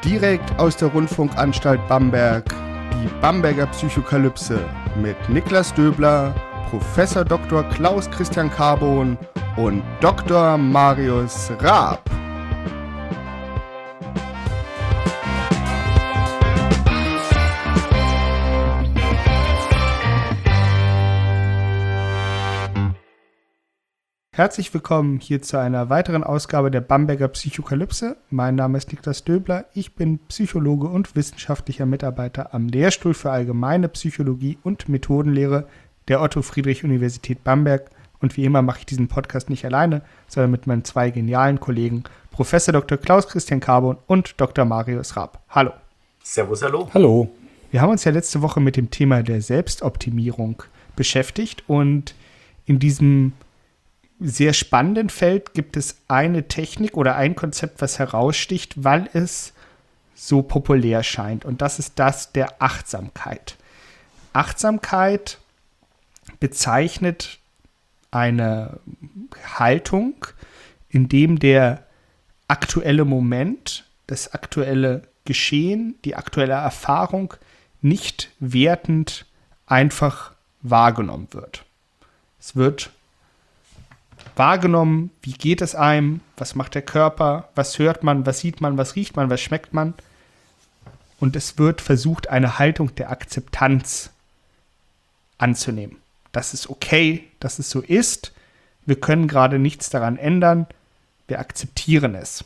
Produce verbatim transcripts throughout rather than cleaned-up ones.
Direkt aus der Rundfunkanstalt Bamberg, die Bamberger Psychokalypse mit Niklas Döbler, Professor Doktor Klaus Christian Carbon und Doktor Marius Raab. Herzlich willkommen hier zu einer weiteren Ausgabe der Bamberger Psychokalypse. Mein Name ist Niklas Döbler, ich bin Psychologe und wissenschaftlicher Mitarbeiter am Lehrstuhl für Allgemeine Psychologie und Methodenlehre der Otto-Friedrich-Universität Bamberg. Und wie immer mache ich diesen Podcast nicht alleine, sondern mit meinen zwei genialen Kollegen, Professor Doktor Klaus Christian Carbon und Doktor Marius Raab. Hallo. Servus, hallo. Hallo. Wir haben uns ja letzte Woche mit dem Thema der Selbstoptimierung beschäftigt und in diesem sehr spannenden Feld gibt es eine Technik oder ein Konzept, was heraussticht, weil es so populär scheint. Und das ist das der Achtsamkeit. Achtsamkeit bezeichnet eine Haltung, in dem der aktuelle Moment, das aktuelle Geschehen, die aktuelle Erfahrung nicht wertend einfach wahrgenommen wird. Es wird wahrgenommen, wie geht es einem, was macht der Körper, was hört man, was sieht man, was riecht man, was schmeckt man. Und es wird versucht, eine Haltung der Akzeptanz anzunehmen. Das ist okay, dass es so ist. Wir können gerade nichts daran ändern. Wir akzeptieren es.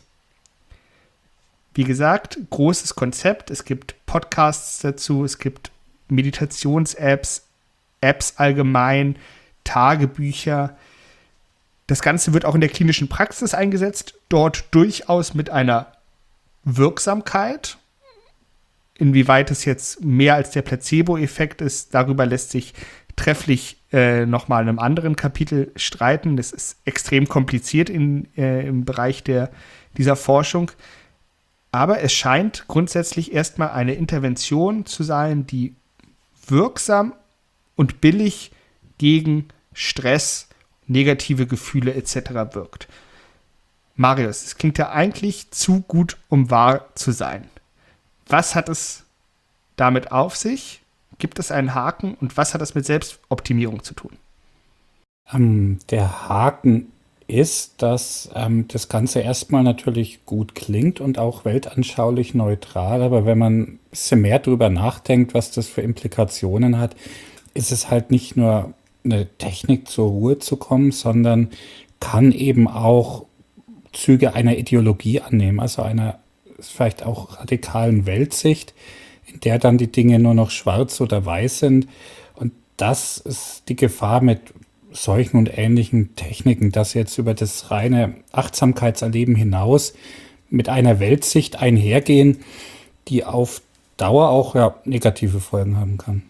Wie gesagt, großes Konzept. Es gibt Podcasts dazu, es gibt Meditations-Apps, Apps allgemein, Tagebücher. Das Ganze wird auch in der klinischen Praxis eingesetzt, dort durchaus mit einer Wirksamkeit. Inwieweit es jetzt mehr als der Placebo-Effekt ist, darüber lässt sich trefflich äh, nochmal in einem anderen Kapitel streiten. Das ist extrem kompliziert in, äh, im Bereich der, dieser Forschung. Aber es scheint grundsätzlich erstmal eine Intervention zu sein, die wirksam und billig gegen Stress, negative Gefühle et cetera wirkt. Marius, es klingt ja eigentlich zu gut, um wahr zu sein. Was hat es damit auf sich? Gibt es einen Haken? Und was hat es mit Selbstoptimierung zu tun? Ähm, der Haken ist, dass ähm, das Ganze erstmal natürlich gut klingt und auch weltanschaulich neutral. Aber wenn man ein bisschen mehr drüber nachdenkt, was das für Implikationen hat, ist es halt nicht nur eine Technik zur Ruhe zu kommen, sondern kann eben auch Züge einer Ideologie annehmen, also einer vielleicht auch radikalen Weltsicht, in der dann die Dinge nur noch schwarz oder weiß sind. Und das ist die Gefahr mit solchen und ähnlichen Techniken, dass jetzt über das reine Achtsamkeitserleben hinaus mit einer Weltsicht einhergehen, die auf Dauer auch ja, negative Folgen haben kann.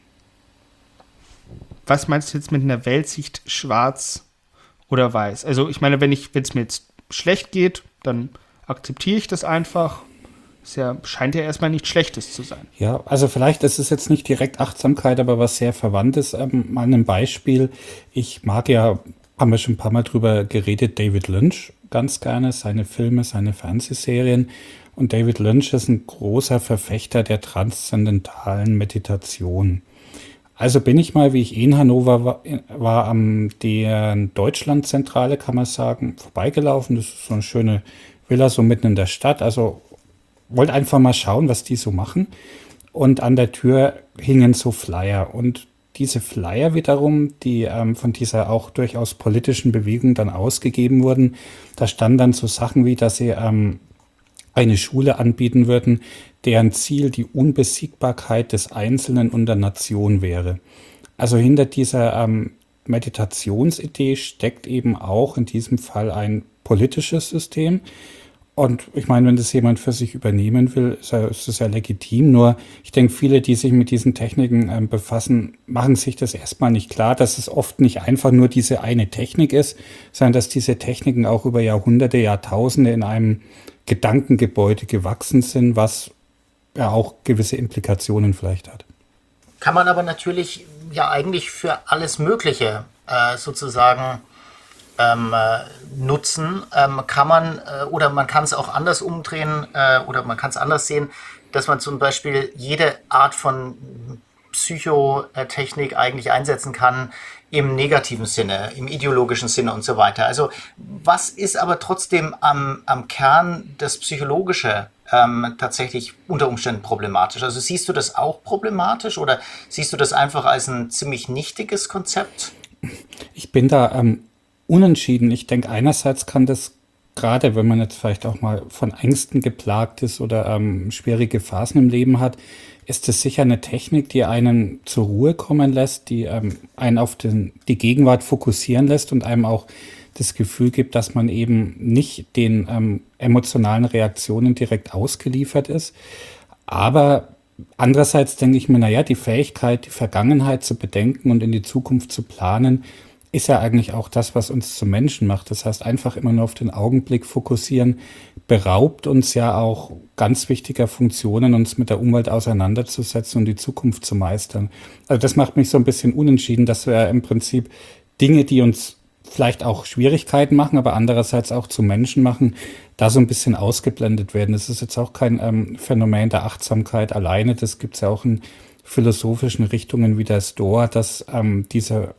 Was meinst du jetzt mit einer Weltsicht schwarz oder weiß? Also ich meine, wenn ich, wenn es mir jetzt schlecht geht, dann akzeptiere ich das einfach. Es ja, scheint ja erstmal nichts Schlechtes zu sein. Ja, also vielleicht ist es jetzt nicht direkt Achtsamkeit, aber was sehr Verwandtes. Ähm, mal ein Beispiel. Ich mag ja, haben wir schon ein paar Mal drüber geredet, David Lynch ganz gerne, seine Filme, seine Fernsehserien. Und David Lynch ist ein großer Verfechter der transzendentalen Meditation. Also bin ich mal, wie ich eh in Hannover war, war an der Deutschlandzentrale, kann man sagen, vorbeigelaufen. Das ist so eine schöne Villa, so mitten in der Stadt. Also wollte einfach mal schauen, was die so machen. Und an der Tür hingen so Flyer. Und diese Flyer wiederum, die ähm, von dieser auch durchaus politischen Bewegung dann ausgegeben wurden, da standen dann so Sachen wie, dass sie ähm, eine Schule anbieten würden, deren Ziel die Unbesiegbarkeit des Einzelnen und der Nation wäre. Also hinter dieser ähm, Meditationsidee steckt eben auch in diesem Fall ein politisches System. Und ich meine, wenn das jemand für sich übernehmen will, ist das ja legitim. Nur ich denke, viele, die sich mit diesen Techniken ähm, befassen, machen sich das erstmal nicht klar, dass es oft nicht einfach nur diese eine Technik ist, sondern dass diese Techniken auch über Jahrhunderte, Jahrtausende in einem Gedankengebäude gewachsen sind, was ja auch gewisse Implikationen vielleicht hat. Kann man aber natürlich ja eigentlich für alles Mögliche äh, sozusagen ähm, äh, nutzen, ähm, kann man äh, oder man kann es auch anders umdrehen äh, oder man kann es anders sehen, dass man zum Beispiel jede Art von Psychotechnik eigentlich einsetzen kann im negativen Sinne, im ideologischen Sinne und so weiter. Also was ist aber trotzdem am, am Kern das Psychologische ähm, tatsächlich unter Umständen problematisch? Also siehst du das auch problematisch oder siehst du das einfach als ein ziemlich nichtiges Konzept? Ich bin da ähm, unentschieden. Ich denke, einerseits kann das, gerade wenn man jetzt vielleicht auch mal von Ängsten geplagt ist oder ähm, schwierige Phasen im Leben hat, ist es sicher eine Technik, die einen zur Ruhe kommen lässt, die ähm, einen auf den, die Gegenwart fokussieren lässt und einem auch das Gefühl gibt, dass man eben nicht den ähm, emotionalen Reaktionen direkt ausgeliefert ist. Aber andererseits denke ich mir, naja, die Fähigkeit, die Vergangenheit zu bedenken und in die Zukunft zu planen, ist ja eigentlich auch das, was uns zu Menschen macht. Das heißt, einfach immer nur auf den Augenblick fokussieren, beraubt uns ja auch ganz wichtiger Funktionen, uns mit der Umwelt auseinanderzusetzen und die Zukunft zu meistern. Also das macht mich so ein bisschen unentschieden, dass wir im Prinzip Dinge, die uns vielleicht auch Schwierigkeiten machen, aber andererseits auch zu Menschen machen, da so ein bisschen ausgeblendet werden. Das ist jetzt auch kein ähm, Phänomen der Achtsamkeit alleine. Das gibt es ja auch in philosophischen Richtungen wie der Stoa, dass ähm, dieser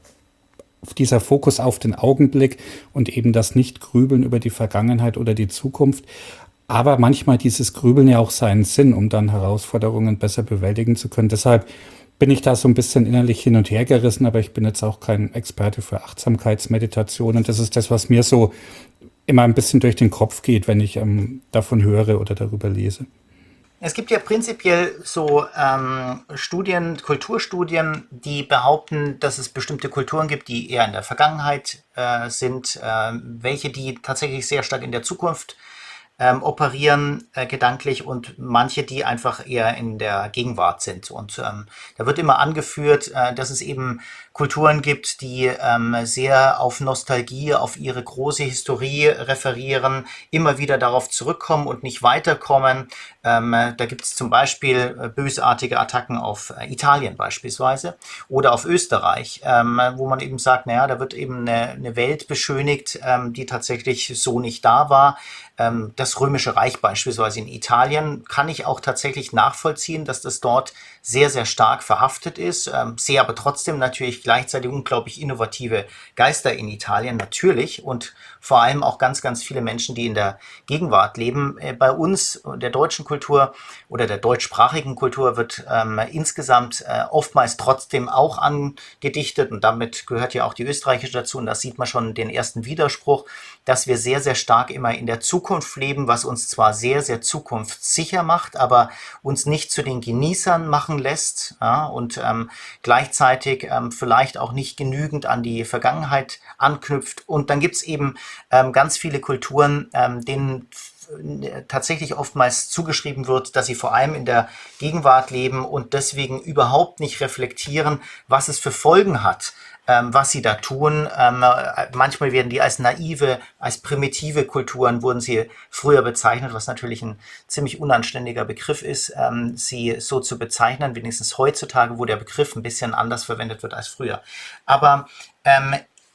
dieser Fokus auf den Augenblick und eben das Nicht-Grübeln über die Vergangenheit oder die Zukunft, aber manchmal dieses Grübeln ja auch seinen Sinn, um dann Herausforderungen besser bewältigen zu können. Deshalb bin ich da so ein bisschen innerlich hin und her gerissen, aber ich bin jetzt auch kein Experte für Achtsamkeitsmeditation und das ist das, was mir so immer ein bisschen durch den Kopf geht, wenn ich ähm, davon höre oder darüber lese. Es gibt ja prinzipiell so ähm, Studien, Kulturstudien, die behaupten, dass es bestimmte Kulturen gibt, die eher in der Vergangenheit äh, sind, äh, welche die tatsächlich sehr stark in der Zukunft ähm, operieren, äh, gedanklich, und manche, die einfach eher in der Gegenwart sind. Und ähm, da wird immer angeführt, äh, dass es eben Kulturen gibt, die ähm, sehr auf Nostalgie, auf ihre große Historie referieren, immer wieder darauf zurückkommen und nicht weiterkommen. Ähm, da gibt es zum Beispiel äh, bösartige Attacken auf äh, Italien beispielsweise oder auf Österreich, ähm, wo man eben sagt, naja, da wird eben eine, eine Welt beschönigt, ähm, die tatsächlich so nicht da war. Ähm, das Römische Reich beispielsweise in Italien kann ich auch tatsächlich nachvollziehen, dass das dort sehr, sehr stark verhaftet ist. Ähm, sehe aber trotzdem natürlich gleichzeitig unglaublich innovative Geister in Italien, natürlich, und vor allem auch ganz, ganz viele Menschen, die in der Gegenwart leben. Äh, bei uns, der deutschen Kultur oder der deutschsprachigen Kultur, wird ähm, insgesamt äh, oftmals trotzdem auch angedichtet, und damit gehört ja auch die österreichische dazu, und da sieht man schon den ersten Widerspruch, dass wir sehr, sehr stark immer in der Zukunft leben, was uns zwar sehr, sehr zukunftssicher macht, aber uns nicht zu den Genießern machen lässt, ja, und ähm, gleichzeitig ähm, vielleicht auch nicht genügend an die Vergangenheit anknüpft. Und dann gibt es eben ähm, ganz viele Kulturen, ähm, denen tatsächlich oftmals zugeschrieben wird, dass sie vor allem in der Gegenwart leben und deswegen überhaupt nicht reflektieren, was es für Folgen hat, ähm, was sie da tun. Ähm, manchmal werden die als naive, als primitive Kulturen wurden sie früher bezeichnet, was natürlich ein ziemlich unanständiger Begriff ist, ähm, sie so zu bezeichnen, wenigstens heutzutage, wo der Begriff ein bisschen anders verwendet wird als früher. Aber ähm,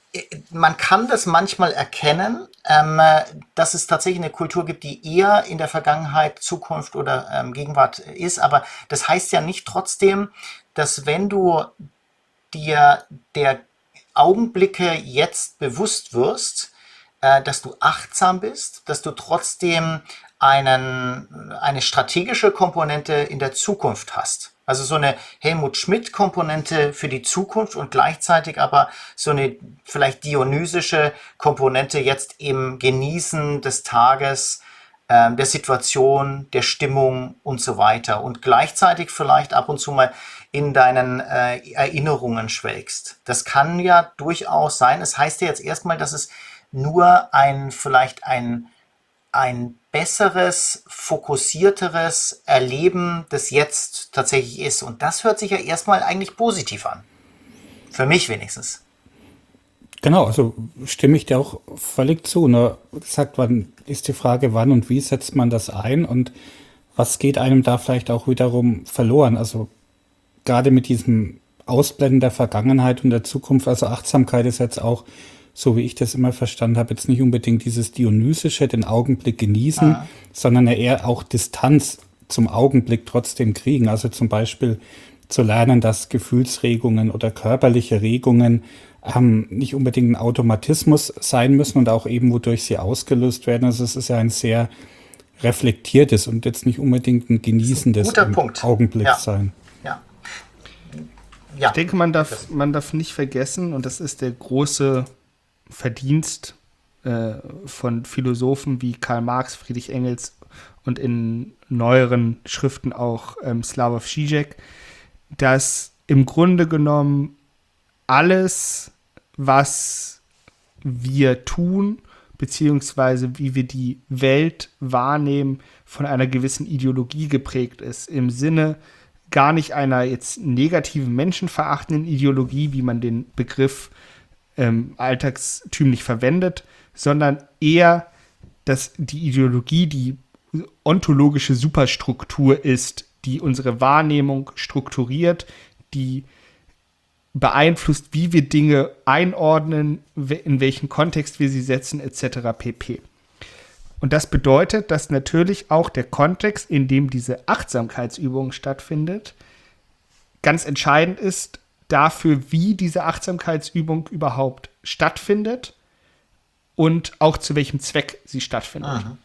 man kann das manchmal erkennen, ähm, dass es tatsächlich eine Kultur gibt, die eher in der Vergangenheit, Zukunft oder ähm, Gegenwart ist. Aber das heißt ja nicht trotzdem, dass wenn du dir der Augenblicke jetzt bewusst wirst, äh, dass du achtsam bist, dass du trotzdem einen, eine strategische Komponente in der Zukunft hast. Also so eine Helmut-Schmidt-Komponente für die Zukunft und gleichzeitig aber so eine vielleicht dionysische Komponente jetzt im Genießen des Tages, äh, der Situation, der Stimmung und so weiter. Und gleichzeitig vielleicht ab und zu mal in deinen äh, Erinnerungen schwelgst. Das kann ja durchaus sein. Es heißt ja jetzt erstmal, dass es nur ein, vielleicht ein ein besseres, fokussierteres Erleben des Jetzt tatsächlich ist. Und das hört sich ja erstmal eigentlich positiv an. Für mich wenigstens. Genau, also stimme ich dir auch völlig zu. Nur gesagt, wann ist die Frage, wann und wie setzt man das ein und was geht einem da vielleicht auch wiederum verloren? Also gerade mit diesem Ausblenden der Vergangenheit und der Zukunft, also Achtsamkeit ist jetzt auch so wie ich das immer verstanden habe, jetzt nicht unbedingt dieses Dionysische, den Augenblick genießen, Ah. sondern eher auch Distanz zum Augenblick trotzdem kriegen. Also zum Beispiel zu lernen, dass Gefühlsregungen oder körperliche Regungen ähm, nicht unbedingt ein Automatismus sein müssen und auch eben, wodurch sie ausgelöst werden. Also es ist ja ein sehr reflektiertes und jetzt nicht unbedingt ein genießendes guter im Punkt. Augenblick Ja. sein. Ja. Ja. Ich denke, man darf, man darf nicht vergessen, und das ist der große Verdienst äh, von Philosophen wie Karl Marx, Friedrich Engels und in neueren Schriften auch ähm, Slavoj Žižek, dass im Grunde genommen alles, was wir tun, beziehungsweise wie wir die Welt wahrnehmen, von einer gewissen Ideologie geprägt ist. Im Sinne gar nicht einer jetzt negativen, menschenverachtenden Ideologie, wie man den Begriff ähm, alltagstümlich verwendet, sondern eher, dass die Ideologie die ontologische Superstruktur ist, die unsere Wahrnehmung strukturiert, die beeinflusst, wie wir Dinge einordnen, in welchen Kontext wir sie setzen, et cetera pp. Und das bedeutet, dass natürlich auch der Kontext, in dem diese Achtsamkeitsübung stattfindet, ganz entscheidend ist dafür, wie diese Achtsamkeitsübung überhaupt stattfindet und auch zu welchem Zweck sie stattfindet. Aha.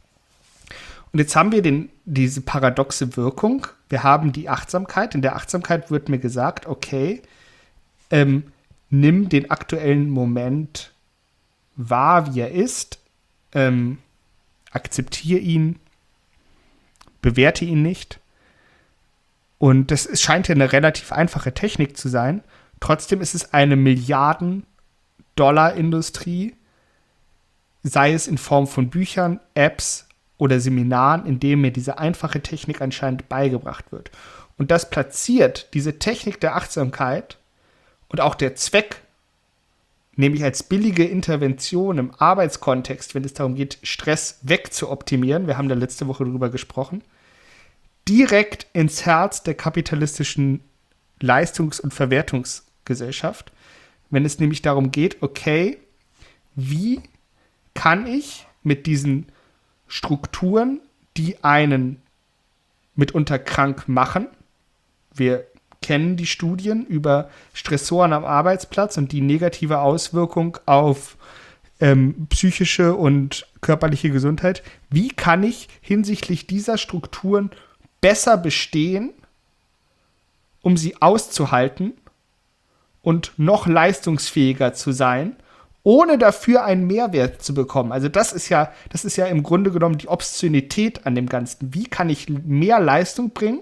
Und jetzt haben wir den, diese paradoxe Wirkung. Wir haben die Achtsamkeit. In der Achtsamkeit wird mir gesagt, okay, ähm, nimm den aktuellen Moment wahr, wie er ist, ähm, akzeptiere ihn, bewerte ihn nicht. Und das ist, scheint ja eine relativ einfache Technik zu sein. Trotzdem ist es eine Milliarden-Dollar-Industrie, sei es in Form von Büchern, Apps oder Seminaren, in denen mir diese einfache Technik anscheinend beigebracht wird. Und das platziert diese Technik der Achtsamkeit und auch der Zweck, nämlich als billige Intervention im Arbeitskontext, wenn es darum geht, Stress wegzuoptimieren, wir haben da letzte Woche drüber gesprochen, direkt ins Herz der kapitalistischen Leistungs- und Verwertungsgesellschaft, wenn es nämlich darum geht, okay, wie kann ich mit diesen Strukturen, die einen mitunter krank machen, wir kennen die Studien über Stressoren am Arbeitsplatz und die negative Auswirkung auf ähm, psychische und körperliche Gesundheit. Wie kann ich hinsichtlich dieser Strukturen besser bestehen, um sie auszuhalten und noch leistungsfähiger zu sein, ohne dafür einen Mehrwert zu bekommen? Also das ist ja, das ist ja im Grunde genommen die Obszönität an dem Ganzen. Wie kann ich mehr Leistung bringen,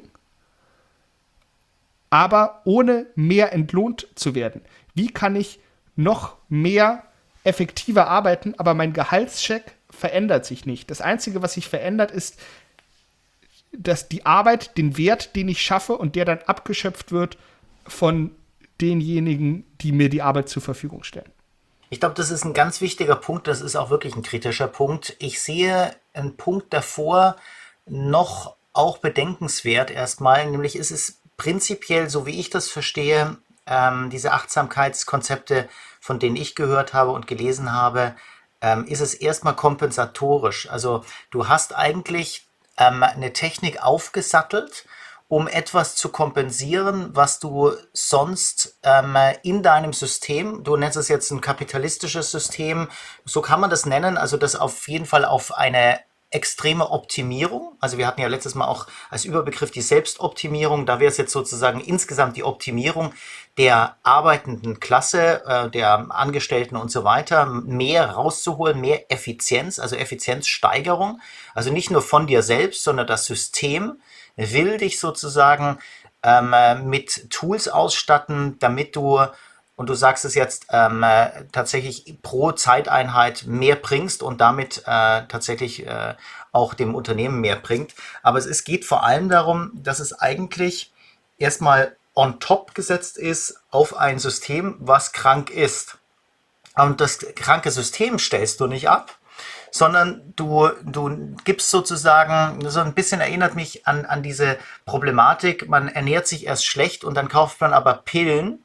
aber ohne mehr entlohnt zu werden? Wie kann ich noch mehr effektiver arbeiten, aber mein Gehaltscheck verändert sich nicht? Das Einzige, was sich verändert, ist, dass die Arbeit, den Wert, den ich schaffe und der dann abgeschöpft wird von denjenigen, die mir die Arbeit zur Verfügung stellen. Ich glaube, das ist ein ganz wichtiger Punkt. Das ist auch wirklich ein kritischer Punkt. Ich sehe einen Punkt davor noch auch bedenkenswert erstmal, nämlich ist es prinzipiell, so wie ich das verstehe, ähm, diese Achtsamkeitskonzepte, von denen ich gehört habe und gelesen habe, ähm, ist es erstmal kompensatorisch. Also du hast eigentlich ähm, eine Technik aufgesattelt, um etwas zu kompensieren, was du sonst ähm, in deinem System, du nennst es jetzt ein kapitalistisches System, so kann man das nennen, also das auf jeden Fall auf eine extreme Optimierung, also wir hatten ja letztes Mal auch als Überbegriff die Selbstoptimierung, da wäre es jetzt sozusagen insgesamt die Optimierung der arbeitenden Klasse, äh, der Angestellten und so weiter, mehr rauszuholen, mehr Effizienz, also Effizienzsteigerung, also nicht nur von dir selbst, sondern das System will dich sozusagen ähm, mit Tools ausstatten, damit du, und du sagst es jetzt, ähm, tatsächlich pro Zeiteinheit mehr bringst und damit äh, tatsächlich äh, auch dem Unternehmen mehr bringt. Aber es ist, geht vor allem darum, dass es eigentlich erstmal on top gesetzt ist auf ein System, was krank ist. Und das kranke System stellst du nicht ab, sondern du, du gibst sozusagen, so ein bisschen erinnert mich an, an diese Problematik, man ernährt sich erst schlecht und dann kauft man aber Pillen,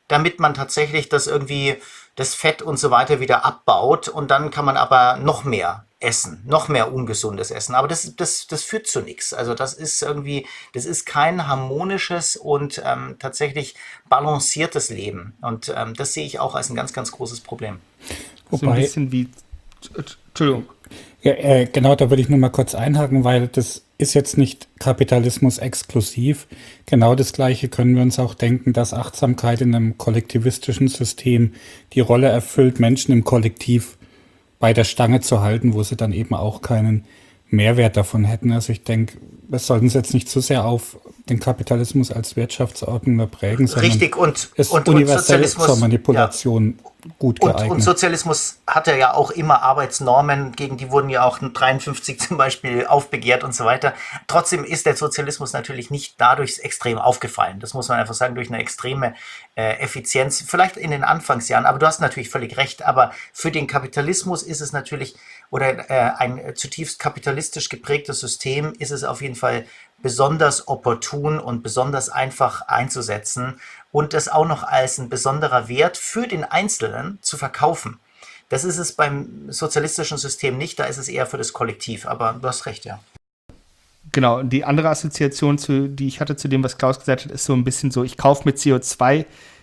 damit man tatsächlich das irgendwie, das Fett und so weiter wieder abbaut und dann kann man aber noch mehr essen, noch mehr ungesundes Essen. Aber das, das, das führt zu nichts. Also das ist irgendwie, das ist kein harmonisches und ähm, tatsächlich balanciertes Leben. Und ähm, das sehe ich auch als ein ganz, ganz großes Problem. So ein Wobei, bisschen wie, Entschuldigung, ja, äh, genau, da würde ich nur mal kurz einhaken, weil das ist jetzt nicht Kapitalismus exklusiv. Genau das Gleiche können wir uns auch denken, dass Achtsamkeit in einem kollektivistischen System die Rolle erfüllt, Menschen im Kollektiv bei der Stange zu halten, wo sie dann eben auch keinen Mehrwert davon hätten. Also ich denke, wir sollten es jetzt nicht zu sehr auf den Kapitalismus als Wirtschaftsordnung prägen, sondern Richtig, und, ist und, und universell Sozialismus, zur Manipulation gut Und, geeignet. und Sozialismus hatte ja auch immer Arbeitsnormen, gegen die wurden ja auch dreiundfünfzig zum Beispiel aufbegehrt und so weiter. Trotzdem ist der Sozialismus natürlich nicht dadurch extrem aufgefallen. Das muss man einfach sagen, durch eine extreme äh, Effizienz, vielleicht in den Anfangsjahren, aber du hast natürlich völlig recht, aber für den Kapitalismus ist es natürlich, oder äh, ein zutiefst kapitalistisch geprägtes System ist es auf jeden Fall besonders opportun und besonders einfach einzusetzen und das auch noch als ein besonderer Wert für den Einzelnen zu verkaufen. Das ist es beim sozialistischen System nicht, da ist es eher für das Kollektiv, aber du hast recht, ja. Genau, und die andere Assoziation, zu, die ich hatte zu dem, was Klaus gesagt hat, ist so ein bisschen so, ich kaufe mir C O zwei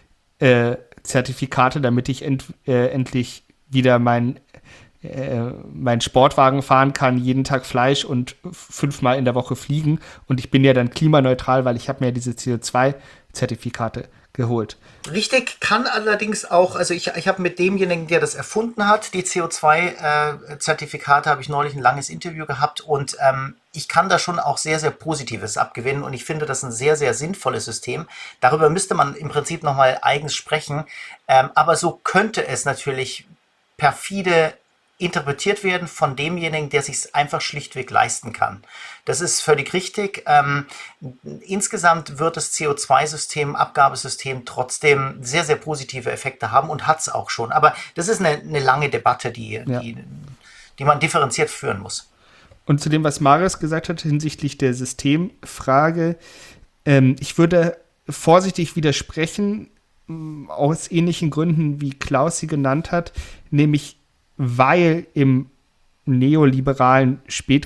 Zertifikate, damit ich end, äh, endlich wieder mein äh, meinen Sportwagen fahren kann, jeden Tag Fleisch und fünfmal in der Woche fliegen. Und ich bin ja dann klimaneutral, weil ich habe mir diese C O zwei Zertifikate geholt. Richtig, kann allerdings auch, also ich, ich habe mit demjenigen, der das erfunden hat, die C O zwei Zertifikate, habe ich neulich ein langes Interview gehabt und ähm, ich kann da schon auch sehr, sehr Positives abgewinnen und ich finde das ein sehr, sehr sinnvolles System. Darüber müsste man im Prinzip nochmal eigens sprechen, ähm, aber so könnte es natürlich perfide interpretiert werden von demjenigen, der sich es einfach schlichtweg leisten kann. Das ist völlig richtig. Ähm, insgesamt wird das C O zwei System, Abgabesystem trotzdem sehr, sehr positive Effekte haben und hat es auch schon. Aber das ist eine, eine lange Debatte, die, Ja. die, die man differenziert führen muss. Und zu dem, was Marius gesagt hat hinsichtlich der Systemfrage, ähm, ich würde vorsichtig widersprechen, mh, aus ähnlichen Gründen, wie Klaus sie genannt hat, nämlich weil im neoliberalen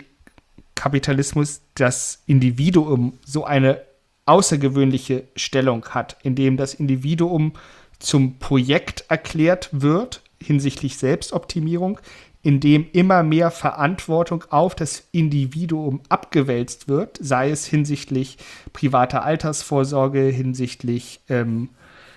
Spätkapitalismus das Individuum so eine außergewöhnliche Stellung hat, in dem das Individuum zum Projekt erklärt wird hinsichtlich Selbstoptimierung, in dem immer mehr Verantwortung auf das Individuum abgewälzt wird, sei es hinsichtlich privater Altersvorsorge, hinsichtlich ähm,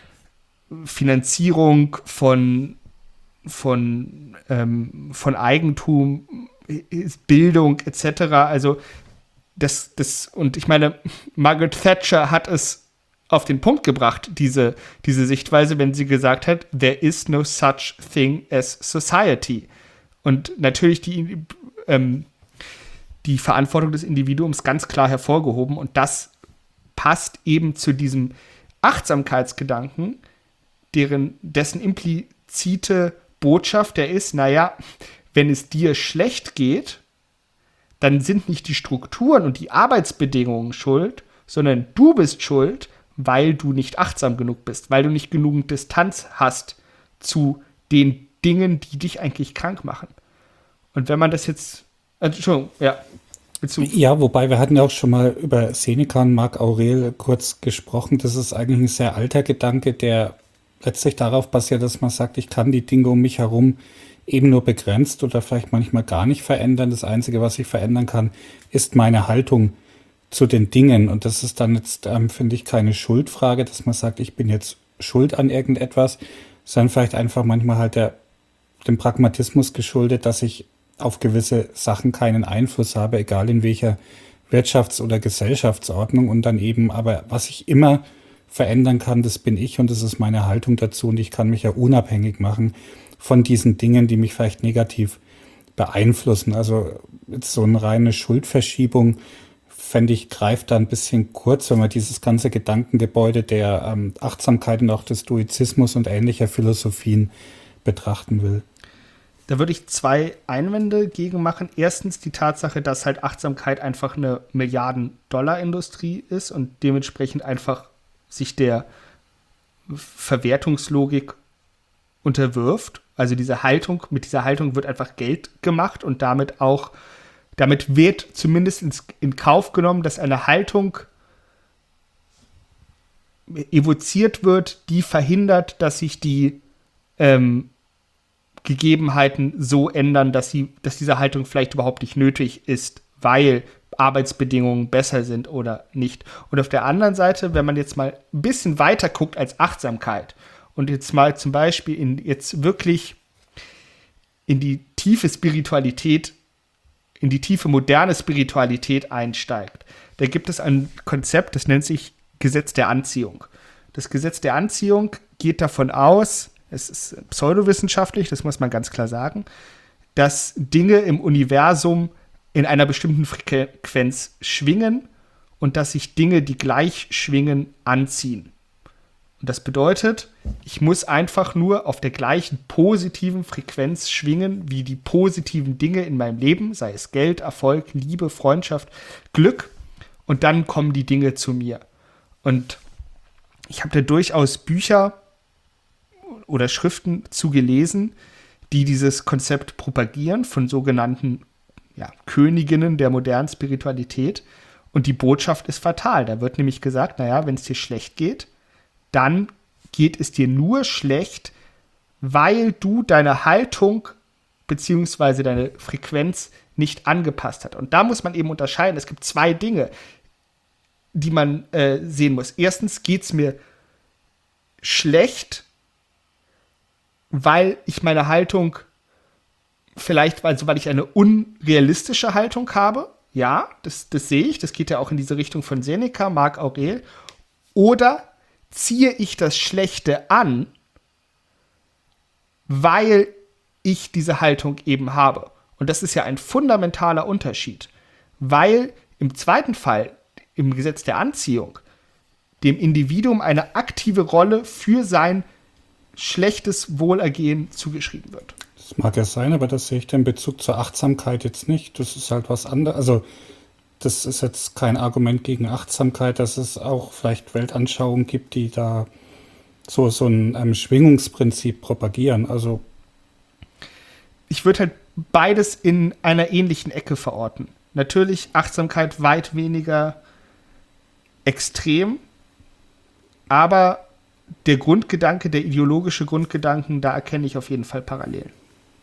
Finanzierung von von, ähm, von Eigentum, Bildung et cetera. Also das, das, und ich meine, Margaret Thatcher hat es auf den Punkt gebracht, diese, diese Sichtweise, wenn sie gesagt hat, there is no such thing as society. Und natürlich die, ähm, die Verantwortung des Individuums ganz klar hervorgehoben und das passt eben zu diesem Achtsamkeitsgedanken, deren, dessen implizite Botschaft, der ist, naja, wenn es dir schlecht geht, dann sind nicht die Strukturen und die Arbeitsbedingungen schuld, sondern du bist schuld, weil du nicht achtsam genug bist, weil du nicht genügend Distanz hast zu den Dingen, die dich eigentlich krank machen. Und wenn man das jetzt, Entschuldigung, ja, willst du? Ja, wobei wir hatten ja auch schon mal über Seneca und Marc Aurel kurz gesprochen. Das ist eigentlich ein sehr alter Gedanke, der letztlich darauf basiert, dass man sagt, ich kann die Dinge um mich herum eben nur begrenzt oder vielleicht manchmal gar nicht verändern. Das Einzige, was ich verändern kann, ist meine Haltung zu den Dingen. Und das ist dann jetzt, ähm, finde ich, keine Schuldfrage, dass man sagt, ich bin jetzt schuld an irgendetwas, sondern vielleicht einfach manchmal halt der, dem Pragmatismus geschuldet, dass ich auf gewisse Sachen keinen Einfluss habe, egal in welcher Wirtschafts- oder Gesellschaftsordnung. Und dann eben, aber was ich immer verändern kann, das bin ich und das ist meine Haltung dazu und ich kann mich ja unabhängig machen von diesen Dingen, die mich vielleicht negativ beeinflussen. Also jetzt so eine reine Schuldverschiebung, fände ich, greift da ein bisschen kurz, wenn man dieses ganze Gedankengebäude der ähm, Achtsamkeit und auch des Stoizismus und ähnlicher Philosophien betrachten will. Da würde ich zwei Einwände gegen machen. Erstens die Tatsache, dass halt Achtsamkeit einfach eine Milliarden-Dollar-Industrie ist und dementsprechend einfach sich der Verwertungslogik unterwirft. Also diese Haltung, mit dieser Haltung wird einfach Geld gemacht und damit auch, damit wird zumindest ins, in Kauf genommen, dass eine Haltung evoziert wird, die verhindert, dass sich die ähm, Gegebenheiten so ändern, dass, sie, dass diese Haltung vielleicht überhaupt nicht nötig ist, weil Arbeitsbedingungen besser sind oder nicht. Und auf der anderen Seite, wenn man jetzt mal ein bisschen weiter guckt als Achtsamkeit und jetzt mal zum Beispiel in jetzt wirklich in die tiefe Spiritualität, in die tiefe moderne Spiritualität einsteigt, da gibt es ein Konzept, das nennt sich Gesetz der Anziehung. Das Gesetz der Anziehung geht davon aus, es ist pseudowissenschaftlich, das muss man ganz klar sagen, dass Dinge im Universum in einer bestimmten Frequenz schwingen und dass sich Dinge, die gleich schwingen, anziehen. Und das bedeutet, ich muss einfach nur auf der gleichen positiven Frequenz schwingen wie die positiven Dinge in meinem Leben, sei es Geld, Erfolg, Liebe, Freundschaft, Glück, und dann kommen die Dinge zu mir. Und ich habe da durchaus Bücher oder Schriften zu gelesen, die dieses Konzept propagieren von sogenannten ja, Königinnen der modernen Spiritualität. Und die Botschaft ist fatal. Da wird nämlich gesagt, naja, wenn es dir schlecht geht, dann geht es dir nur schlecht, weil du deine Haltung bzw. deine Frequenz nicht angepasst hast. Und da muss man eben unterscheiden. Es gibt zwei Dinge, die man äh, sehen muss. Erstens geht es mir schlecht, weil ich meine Haltung vielleicht, also weil ich eine unrealistische Haltung habe. Ja, das, das sehe ich. Das geht ja auch in diese Richtung von Seneca, Marc Aurel. Oder ziehe ich das Schlechte an, weil ich diese Haltung eben habe. Und das ist ja ein fundamentaler Unterschied. Weil im zweiten Fall, im Gesetz der Anziehung, dem Individuum eine aktive Rolle für sein schlechtes Wohlergehen zugeschrieben wird. Das mag ja sein, aber das sehe ich den Bezug zur Achtsamkeit jetzt nicht. Das ist halt was anderes. Also das ist jetzt kein Argument gegen Achtsamkeit, dass es auch vielleicht Weltanschauungen gibt, die da so, so ein ähm, Schwingungsprinzip propagieren. Also ich würde halt beides in einer ähnlichen Ecke verorten. Natürlich Achtsamkeit weit weniger extrem, aber der Grundgedanke, der ideologische Grundgedanken, da erkenne ich auf jeden Fall Parallelen.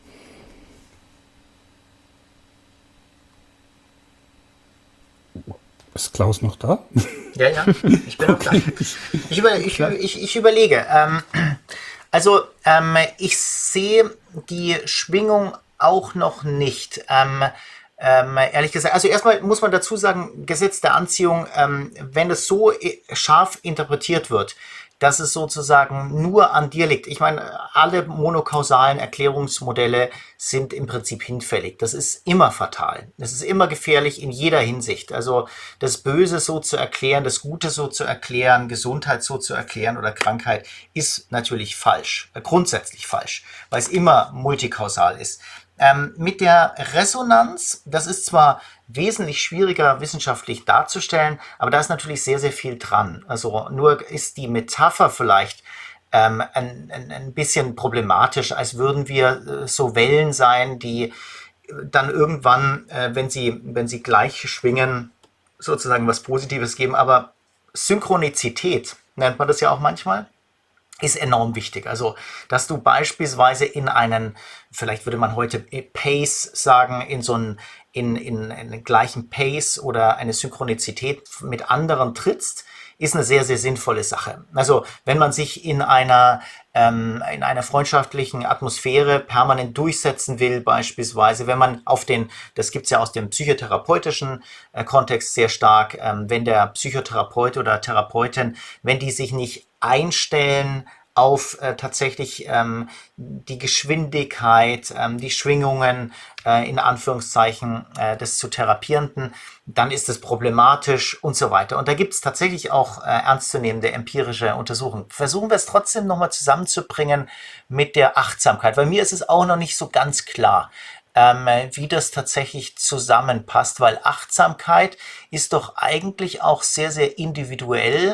Ist Klaus noch da? Ja, ja, ich bin okay. noch da. Ich, über, ich, ich, ich überlege. Ähm, also, ähm, ich sehe die Schwingung auch noch nicht. Ähm, ähm, ehrlich gesagt, also erstmal muss man dazu sagen, Gesetz der Anziehung, ähm, wenn es so scharf interpretiert wird, dass es sozusagen nur an dir liegt. Ich meine, alle monokausalen Erklärungsmodelle sind im Prinzip hinfällig. Das ist immer fatal. Das ist immer gefährlich in jeder Hinsicht. Also das Böse so zu erklären, das Gute so zu erklären, Gesundheit so zu erklären oder Krankheit ist natürlich falsch. Grundsätzlich falsch, weil es immer multikausal ist. Ähm, mit der Resonanz, das ist zwar wesentlich schwieriger wissenschaftlich darzustellen, aber da ist natürlich sehr, sehr viel dran. Also nur ist die Metapher vielleicht ähm, ein, ein, ein bisschen problematisch, als würden wir äh, so Wellen sein, die dann irgendwann, äh, wenn sie, wenn sie gleich schwingen, sozusagen was Positives geben. Aber Synchronizität nennt man das ja auch manchmal, ist enorm wichtig. Also, dass du beispielsweise in einen, vielleicht würde man heute Pace sagen, in so einen, in, in einen gleichen Pace oder eine Synchronizität mit anderen trittst, ist eine sehr, sehr sinnvolle Sache. Also, wenn man sich in einer, ähm, in einer freundschaftlichen Atmosphäre permanent durchsetzen will, beispielsweise, wenn man auf den, das gibt's ja aus dem psychotherapeutischen äh, Kontext sehr stark, ähm, wenn der Psychotherapeut oder Therapeutin, wenn die sich nicht einstellen auf äh, tatsächlich ähm, die Geschwindigkeit, ähm, die Schwingungen äh, in Anführungszeichen äh, des zu Therapierenden, dann ist es problematisch und so weiter. Und da gibt es tatsächlich auch äh, ernstzunehmende empirische Untersuchungen. Versuchen wir es trotzdem nochmal zusammenzubringen mit der Achtsamkeit, weil mir ist es auch noch nicht so ganz klar, ähm, wie das tatsächlich zusammenpasst, weil Achtsamkeit ist doch eigentlich auch sehr, sehr individuell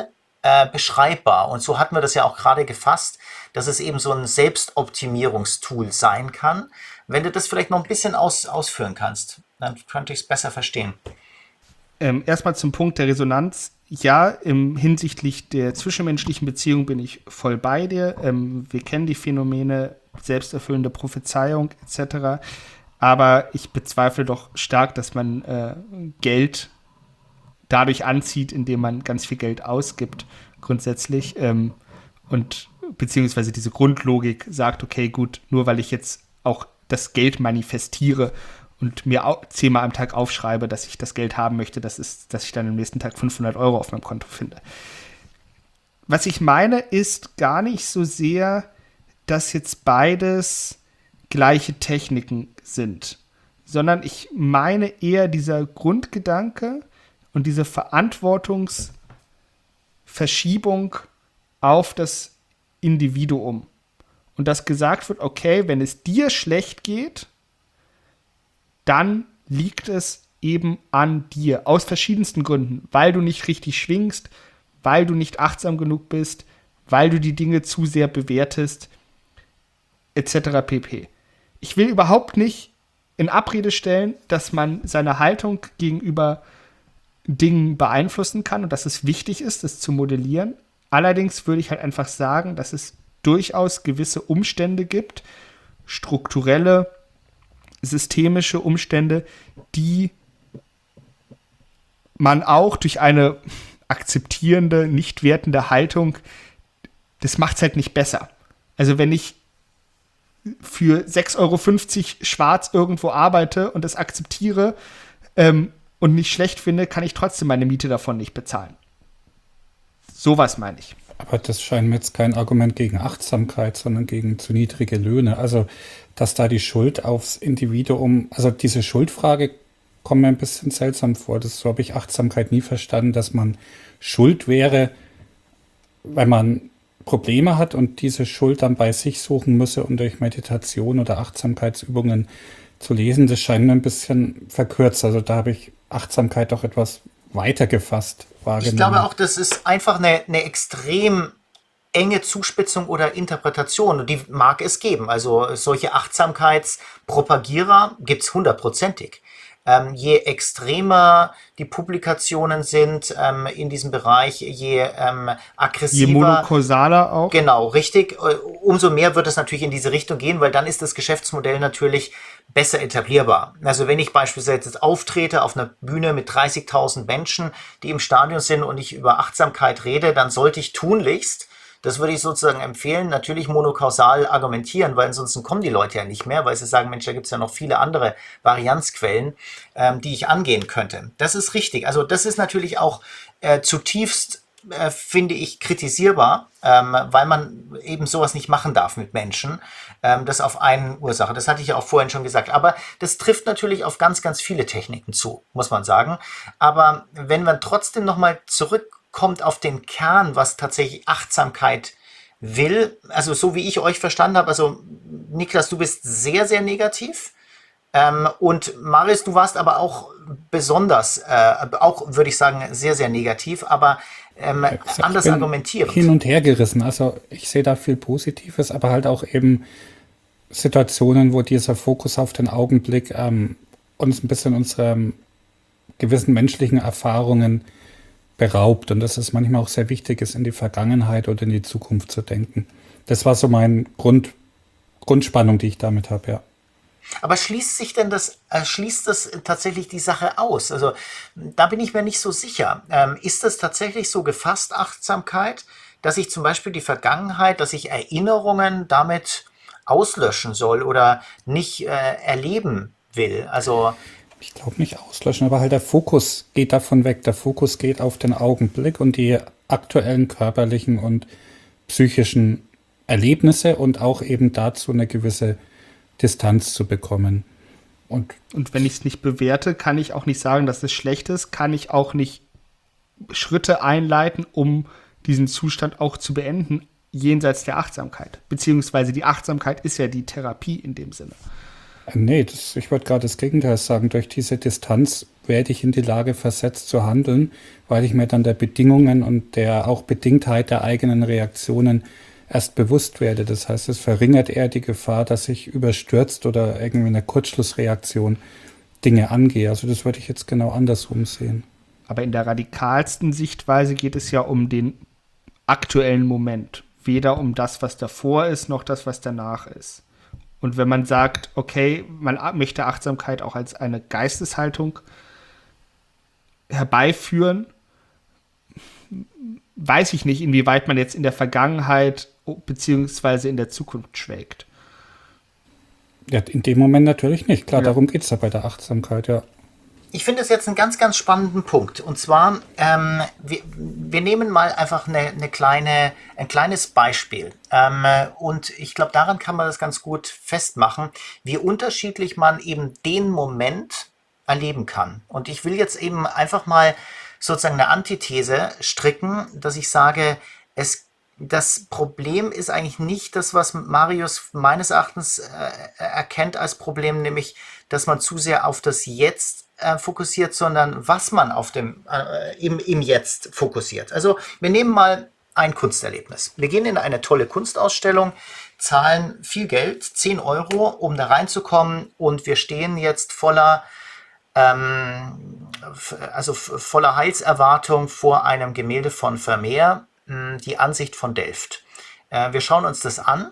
äh, beschreibbar. Und so hatten wir das ja auch gerade gefasst, dass es eben so ein Selbstoptimierungstool sein kann. Wenn du das vielleicht noch ein bisschen aus, ausführen kannst, dann könnte ich es besser verstehen. Ähm, erstmal zum Punkt der Resonanz. Ja, im, hinsichtlich der zwischenmenschlichen Beziehung bin ich voll bei dir. Ähm, wir kennen die Phänomene selbsterfüllende Prophezeiung et cetera. Aber ich bezweifle doch stark, dass man äh, Geld dadurch anzieht, indem man ganz viel Geld ausgibt, grundsätzlich. Ähm, und beziehungsweise diese Grundlogik sagt, okay, gut, nur weil ich jetzt auch das Geld manifestiere und mir au- zehnmal am Tag aufschreibe, dass ich das Geld haben möchte, das ist, dass ich dann am nächsten Tag fünfhundert Euro auf meinem Konto finde. Was ich meine, ist gar nicht so sehr, dass jetzt beides gleiche Techniken sind, sondern ich meine eher dieser Grundgedanke und diese Verantwortungsverschiebung auf das Individuum. Und dass gesagt wird, okay, wenn es dir schlecht geht, dann liegt es eben an dir. Aus verschiedensten Gründen. Weil du nicht richtig schwingst, weil du nicht achtsam genug bist, weil du die Dinge zu sehr bewertest, et cetera pp. Ich will überhaupt nicht in Abrede stellen, dass man seine Haltung gegenüber Dingen beeinflussen kann und dass es wichtig ist, das zu modellieren. Allerdings würde ich halt einfach sagen, dass es durchaus gewisse Umstände gibt, strukturelle, systemische Umstände, die man auch durch eine akzeptierende, nicht wertende Haltung, das macht es halt nicht besser. Also wenn ich für sechs Euro fünfzig schwarz irgendwo arbeite und das akzeptiere ähm, und nicht schlecht finde, kann ich trotzdem meine Miete davon nicht bezahlen. Sowas meine ich. Aber das scheint mir jetzt kein Argument gegen Achtsamkeit, sondern gegen zu niedrige Löhne. Also, dass da die Schuld aufs Individuum, also diese Schuldfrage kommt mir ein bisschen seltsam vor. Das, so habe ich Achtsamkeit nie verstanden, dass man schuld wäre, weil man Probleme hat und diese Schuld dann bei sich suchen müsse und durch Meditation oder Achtsamkeitsübungen zu lesen. Das scheint mir ein bisschen verkürzt. Also da habe ich Achtsamkeit doch etwas weiter gefasst wahrgenommen. Ich glaube auch, das ist einfach eine, eine extrem enge Zuspitzung oder Interpretation. Und die mag es geben. Also solche Achtsamkeitspropagierer gibt es hundertprozentig. Ähm, je extremer die Publikationen sind ähm, in diesem Bereich, je ähm, aggressiver. Je monokausaler auch. Genau, richtig. Äh, Umso mehr wird es natürlich in diese Richtung gehen, weil dann ist das Geschäftsmodell natürlich besser etablierbar. Also wenn ich beispielsweise jetzt auftrete auf einer Bühne mit dreißigtausend Menschen, die im Stadion sind und ich über Achtsamkeit rede, dann sollte ich tunlichst, das würde ich sozusagen empfehlen, natürlich monokausal argumentieren, weil ansonsten kommen die Leute ja nicht mehr, weil sie sagen, Mensch, da gibt es ja noch viele andere Varianzquellen, ähm, die ich angehen könnte. Das ist richtig. Also das ist natürlich auch äh, zutiefst, äh, finde ich, kritisierbar, ähm, weil man eben sowas nicht machen darf mit Menschen. Ähm, das auf eine Ursache. Das hatte ich ja auch vorhin schon gesagt. Aber das trifft natürlich auf ganz, ganz viele Techniken zu, muss man sagen. Aber wenn man trotzdem nochmal zurück kommt auf den Kern, was tatsächlich Achtsamkeit will. Also so wie ich euch verstanden habe, also Niklas, du bist sehr, sehr negativ. Ähm, und Marius, du warst aber auch besonders, äh, auch würde ich sagen, sehr, sehr negativ, aber ähm, Ich anders bin argumentierend. hin und her gerissen. Also ich sehe da viel Positives, aber halt auch eben Situationen, wo dieser Fokus auf den Augenblick ähm, uns ein bisschen unsere gewissen menschlichen Erfahrungen beraubt und dass es manchmal auch sehr wichtig ist, in die Vergangenheit oder in die Zukunft zu denken. Das war so meine Grund, Grundspannung, die ich damit habe, ja. Aber schließt sich denn das, äh, schließt das tatsächlich die Sache aus? Also da bin ich mir nicht so sicher. Ähm, ist das tatsächlich so gefasst, Achtsamkeit, dass ich zum Beispiel die Vergangenheit, dass ich Erinnerungen damit auslöschen soll oder nicht äh, erleben will? Also Ich glaube nicht auslöschen, aber halt der Fokus geht davon weg. Der Fokus geht auf den Augenblick und die aktuellen körperlichen und psychischen Erlebnisse und auch eben dazu eine gewisse Distanz zu bekommen. Und, Und wenn ich es nicht bewerte, kann ich auch nicht sagen, dass es schlecht ist, kann ich auch nicht Schritte einleiten, um diesen Zustand auch zu beenden, jenseits der Achtsamkeit. Beziehungsweise die Achtsamkeit ist ja die Therapie in dem Sinne. Nee, das, ich wollte gerade das Gegenteil sagen. Durch diese Distanz werde ich in die Lage versetzt zu handeln, weil ich mir dann der Bedingungen und der auch Bedingtheit der eigenen Reaktionen erst bewusst werde. Das heißt, es verringert eher die Gefahr, dass ich überstürzt oder irgendwie eine Kurzschlussreaktion Dinge angehe. Also das würde ich jetzt genau andersrum sehen. Aber in der radikalsten Sichtweise geht es ja um den aktuellen Moment. Weder um das, was davor ist, noch das, was danach ist. Und wenn man sagt, okay, man möchte Achtsamkeit auch als eine Geisteshaltung herbeiführen, weiß ich nicht, inwieweit man jetzt in der Vergangenheit beziehungsweise in der Zukunft schwelgt. Ja, in dem Moment natürlich nicht. Klar, Ja. darum geht es ja bei der Achtsamkeit, ja. Ich finde das jetzt einen ganz, ganz spannenden Punkt. Und zwar, ähm, wir, wir nehmen mal einfach eine, eine kleine, ein kleines Beispiel. Ähm, und ich glaube, daran kann man das ganz gut festmachen, wie unterschiedlich man eben den Moment erleben kann. Und ich will jetzt eben einfach mal sozusagen eine Antithese stricken, dass ich sage, es das Problem ist eigentlich nicht das, was Marius meines Erachtens äh, erkennt als Problem, nämlich, dass man zu sehr auf das Jetzt äh, fokussiert, sondern was man auf dem, äh, im, im Jetzt fokussiert. Also wir nehmen mal ein Kunsterlebnis. Wir gehen in eine tolle Kunstausstellung, zahlen viel Geld, zehn Euro, um da reinzukommen, und wir stehen jetzt voller ähm, f- also f- voller Heilserwartung vor einem Gemälde von Vermeer, mh, die Ansicht von Delft. Äh, wir schauen uns das an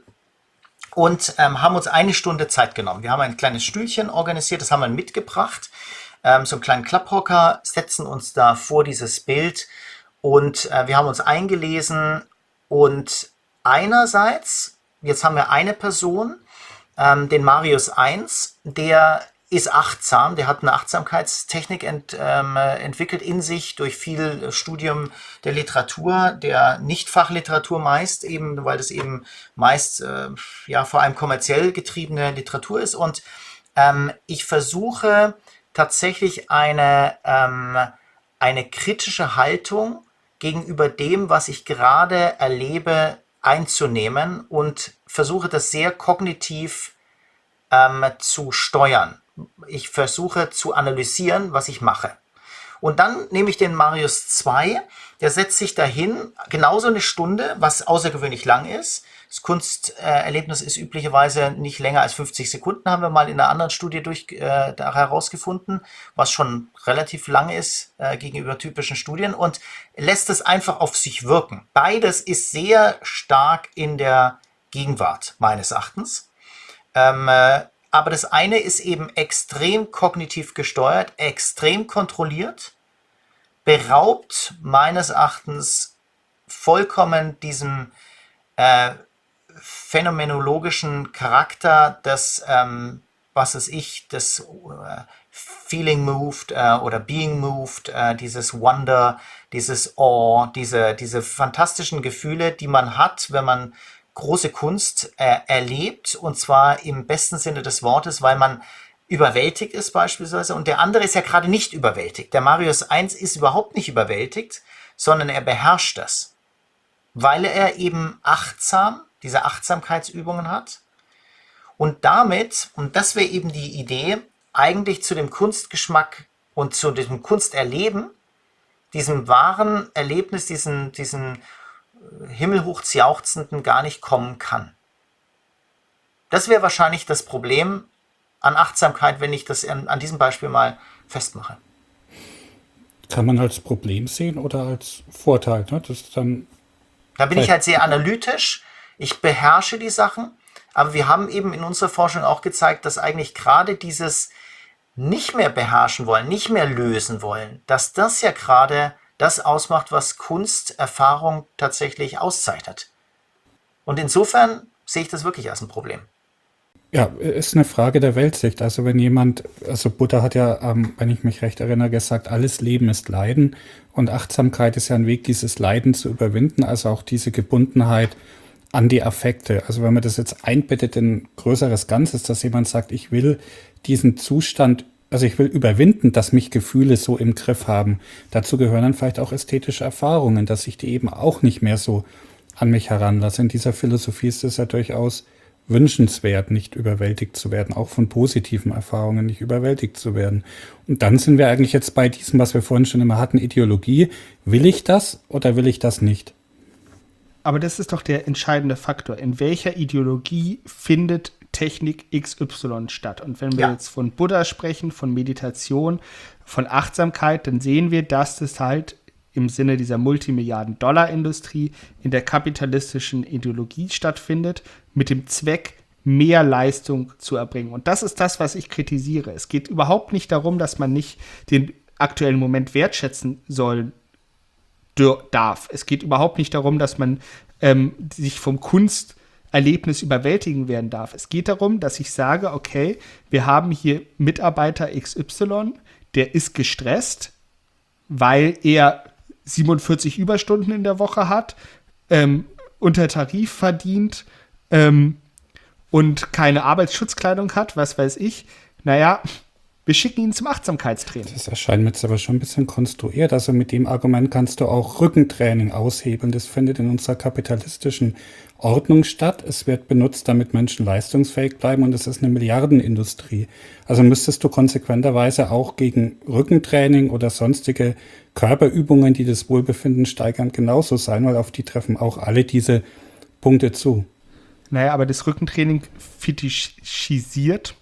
und ähm, haben uns eine Stunde Zeit genommen. Wir haben ein kleines Stühlchen organisiert, das haben wir mitgebracht, ähm, so einen kleinen Klapphocker, setzen uns da vor dieses Bild und äh, wir haben uns eingelesen, und einerseits, jetzt haben wir eine Person, ähm, den Marius eins, der ist achtsam, der hat eine Achtsamkeitstechnik ent, ähm, entwickelt in sich durch viel Studium der Literatur, der Nicht-Fachliteratur meist, eben, weil das eben meist äh, ja, vor allem kommerziell getriebene Literatur ist. Und ähm, ich versuche tatsächlich eine, ähm, eine kritische Haltung gegenüber dem, was ich gerade erlebe, einzunehmen, und versuche das sehr kognitiv ähm, zu steuern. Ich versuche zu analysieren, was ich mache. Und dann nehme ich den Marius zwei, der setzt sich dahin, genauso eine Stunde, was außergewöhnlich lang ist. Das Kunsterlebnis ist üblicherweise nicht länger als fünfzig Sekunden, haben wir mal in einer anderen Studie durch, äh, da herausgefunden, was schon relativ lang ist äh, gegenüber typischen Studien, und lässt es einfach auf sich wirken. Beides ist sehr stark in der Gegenwart, meines Erachtens. Ähm, äh, aber das eine ist eben extrem kognitiv gesteuert, extrem kontrolliert, beraubt meines Erachtens vollkommen diesem äh, phänomenologischen Charakter des, ähm, was weiß ich, des äh, Feeling moved äh, oder Being moved, äh, dieses Wonder, dieses Awe, diese, diese fantastischen Gefühle, die man hat, wenn man große Kunst äh, erlebt, und zwar im besten Sinne des Wortes, weil man überwältigt ist beispielsweise, und der andere ist ja gerade nicht überwältigt. Der Marius eins ist überhaupt nicht überwältigt, sondern er beherrscht das, weil er eben achtsam, diese Achtsamkeitsübungen hat, und damit, und das wäre eben die Idee, eigentlich zu dem Kunstgeschmack und zu diesem Kunsterleben, diesem wahren Erlebnis, diesen, diesen himmelhoch jauchzenden gar nicht kommen kann. Das wäre wahrscheinlich das Problem an Achtsamkeit, wenn ich das an, an diesem Beispiel mal festmache. Kann man als Problem sehen oder als Vorteil? Ne? Das ist dann Da bin ich halt sehr analytisch, ich beherrsche die Sachen, aber wir haben eben in unserer Forschung auch gezeigt, dass eigentlich gerade dieses nicht mehr beherrschen wollen, nicht mehr lösen wollen, dass das ja gerade das ausmacht, was Kunsterfahrung tatsächlich auszeichnet. Und insofern sehe ich das wirklich als ein Problem. Ja, ist eine Frage der Weltsicht. Also wenn jemand, also Buddha hat ja, ähm, wenn ich mich recht erinnere, gesagt, alles Leben ist Leiden, und Achtsamkeit ist ja ein Weg, dieses Leiden zu überwinden, also auch diese Gebundenheit an die Affekte. Also wenn man das jetzt einbettet in ein größeres Ganzes, dass jemand sagt, ich will diesen Zustand, also ich will überwinden, dass mich Gefühle so im Griff haben. Dazu gehören dann vielleicht auch ästhetische Erfahrungen, dass ich die eben auch nicht mehr so an mich heranlasse. In dieser Philosophie ist das ja durchaus wünschenswert, nicht überwältigt zu werden, auch von positiven Erfahrungen nicht überwältigt zu werden. Und dann sind wir eigentlich jetzt bei diesem, was wir vorhin schon immer hatten, Ideologie. Will ich das oder will ich das nicht? Aber das ist doch der entscheidende Faktor. In welcher Ideologie findet Technik X Y statt? Und wenn wir Ja. jetzt von Buddha sprechen, von Meditation, von Achtsamkeit, dann sehen wir, dass das halt im Sinne dieser Multimilliarden-Dollar-Industrie in der kapitalistischen Ideologie stattfindet, mit dem Zweck, mehr Leistung zu erbringen. Und das ist das, was ich kritisiere. Es geht überhaupt nicht darum, dass man nicht den aktuellen Moment wertschätzen soll, dür- darf. Es geht überhaupt nicht darum, dass man ähm, sich vom Kunsterlebnis überwältigen werden darf. Es geht darum, dass ich sage, okay, wir haben hier Mitarbeiter X Y, der ist gestresst, weil er siebenundvierzig Überstunden in der Woche hat, ähm, unter Tarif verdient ähm, und keine Arbeitsschutzkleidung hat, was weiß ich. Naja, wir schicken ihn zum Achtsamkeitstraining. Das erscheint mir jetzt aber schon ein bisschen konstruiert. Also mit dem Argument kannst du auch Rückentraining aushebeln. Das findet in unserer kapitalistischen Ordnung statt. Es wird benutzt, damit Menschen leistungsfähig bleiben und es ist eine Milliardenindustrie. Also müsstest du konsequenterweise auch gegen Rückentraining oder sonstige Körperübungen, die das Wohlbefinden steigern, genauso sein, weil auf die treffen auch alle diese Punkte zu. Naja, aber das Rückentraining fetischisiert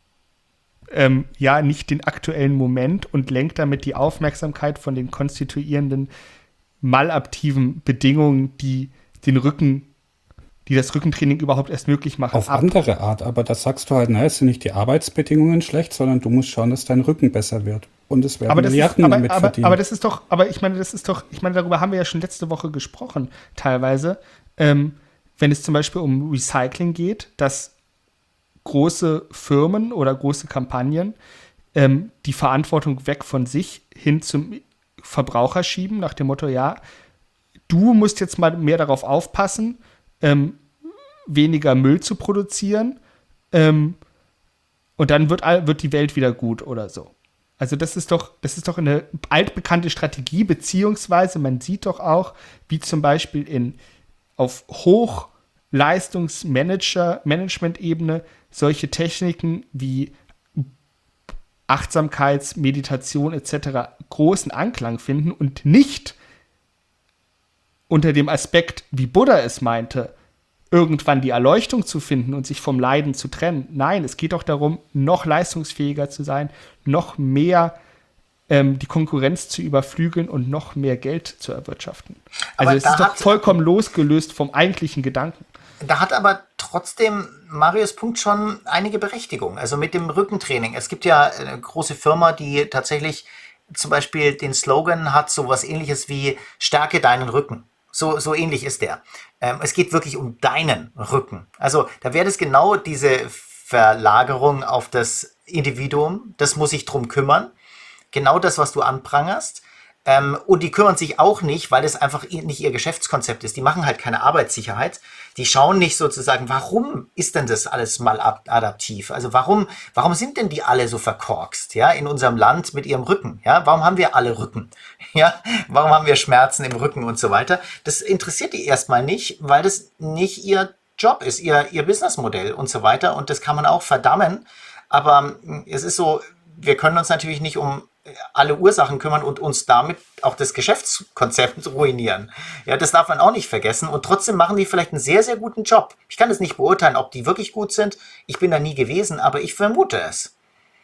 ähm, ja nicht den aktuellen Moment und lenkt damit die Aufmerksamkeit von den konstituierenden malaktiven Bedingungen, die den Rücken, die das Rückentraining überhaupt erst möglich machen. Auf ab. andere Art, aber da sagst du halt, na, es sind nicht die Arbeitsbedingungen schlecht, sondern du musst schauen, dass dein Rücken besser wird. Und es werden Aber das, ist, Milliarden aber, damit aber, verdienen. aber das ist doch, aber ich meine, das ist doch, ich meine, darüber haben wir ja schon letzte Woche gesprochen, teilweise, ähm, wenn es zum Beispiel um Recycling geht, dass große Firmen oder große Kampagnen ähm, die Verantwortung weg von sich hin zum Verbraucher schieben, nach dem Motto, ja, du musst jetzt mal mehr darauf aufpassen, ähm, weniger Müll zu produzieren ähm, und dann wird, all, wird die Welt wieder gut oder so. Also das ist doch, das ist doch eine altbekannte Strategie, beziehungsweise man sieht doch auch, wie zum Beispiel in, auf Hochleistungsmanager-Management-Ebene solche Techniken wie Achtsamkeits-, Meditation et cetera großen Anklang finden und nicht unter dem Aspekt, wie Buddha es meinte, irgendwann die Erleuchtung zu finden und sich vom Leiden zu trennen. Nein, es geht doch darum, noch leistungsfähiger zu sein, noch mehr ähm, die Konkurrenz zu überflügeln und noch mehr Geld zu erwirtschaften. Also Aber es da ist doch hat- vollkommen losgelöst vom eigentlichen Gedanken. Da hat aber trotzdem Marius Punkt schon einige Berechtigung. Also mit dem Rückentraining. Es gibt ja eine große Firma, die tatsächlich zum Beispiel den Slogan hat, sowas ähnliches wie Stärke deinen Rücken. So, so ähnlich ist der. Ähm, es geht wirklich um deinen Rücken. Also da wäre das genau diese Verlagerung auf das Individuum. Das muss sich drum kümmern. Genau das, was du anprangerst. Ähm, und die kümmern sich auch nicht, weil es einfach ihr- nicht ihr Geschäftskonzept ist. Die machen halt keine Arbeitssicherheit. Die schauen nicht sozusagen, warum ist denn das alles mal ab- adaptiv? Also warum, warum sind denn die alle so verkorkst, ja, in unserem Land mit ihrem Rücken? Ja, warum haben wir alle Rücken? Ja, warum haben wir Schmerzen im Rücken und so weiter? Das interessiert die erstmal nicht, weil das nicht ihr Job ist, ihr, ihr Businessmodell und so weiter. Und das kann man auch verdammen. Aber mm, es ist so, wir können uns natürlich nicht um alle Ursachen kümmern und uns damit auch das Geschäftskonzept ruinieren. Ja, das darf man auch nicht vergessen. Und trotzdem machen die vielleicht einen sehr, sehr guten Job. Ich kann es nicht beurteilen, ob die wirklich gut sind. Ich bin da nie gewesen, aber ich vermute es.